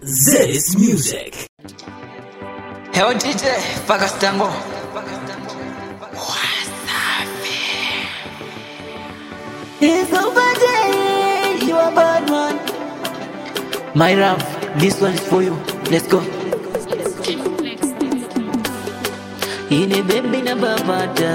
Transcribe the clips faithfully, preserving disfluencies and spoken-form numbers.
This music. Heo D J Fakastango. It's over day, you are bad man. My rap, this one is for you. Let's go. Ine baby na babata,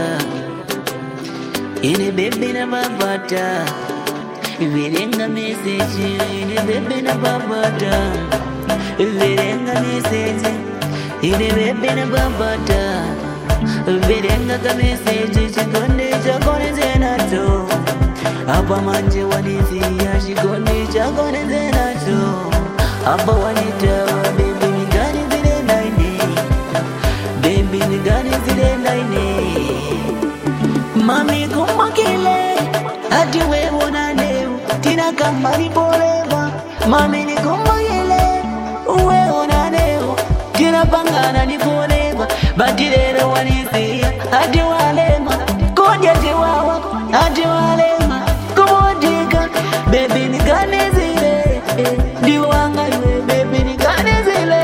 ine baby na babata. Virenga message, ine baby na babata. Virenga message, ine baby na babata. Virenga ka message, chikonde chakone zenacho. Apa manje wanizia, chikonde chakone zenacho. Apa wanitawa, baby nigani zile naini. Baby nigani zile naini. Mami kumakile, hadi wewe na leo tina kama ni forever. Mami ni kumakile, wewe na leo tina pangana ni forever. Batilele wanizia, hadi walema koja jiwawa, hadi walema kumodika. Baby nigani zile, diwanga ywe. Baby nigani zile,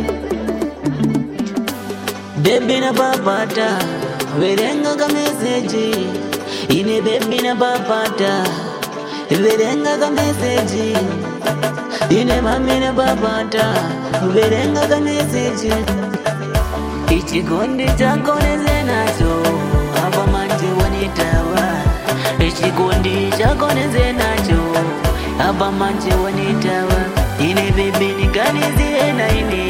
baby na babata. Virenga ka message, ine baby na babata. Virenga ka message, ine mami na babata. Virenga ka message, ichikonde chakone zenacho. Apa manje wanitawa, ichikonde chakone zenacho. Apa manje wanitawa, ine baby nigani zile na ine.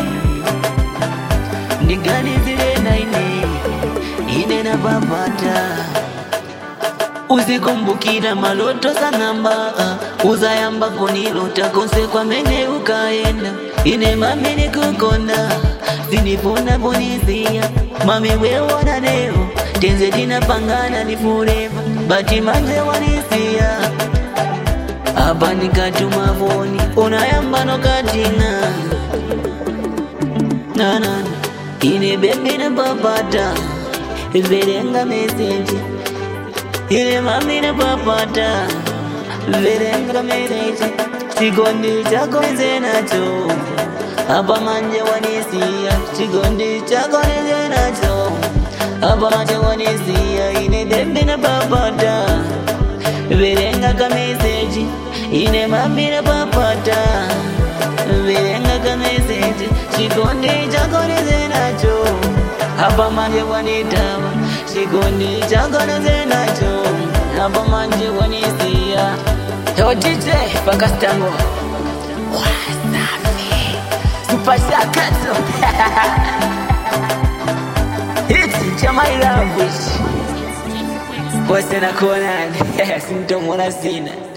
Nigani zile na ine. Ine na babata. Uzikumbukira maloto sanamba, uzayamba kunilota kose kwa mene ukaenda. Ine mami ni kukonda, sinifuna bonizia. Mami wewe na leo, tenze tina pangana ni forever. Bati manje wanisia, hapa nikatuma voni, unayamba no katina. Na na na, ine baby na babata. Virenga message, ine mami na babata. Virenga message, chikonde chako zenacho. Apa manje wanisia, chikonde chako zenacho. Apa manje wanisia, ine baby na babata. Virenga ka message, ine mami na babata. Virenga ka message, chikonde chako zenacho. Hapa manje wanitawa, chikonde chakone zenacho. Hapa manje wanisia. Heo D J Fakastango. Wasafi Super Shakato. Hiti cha my language. Kwa sena konani, sintomona sina.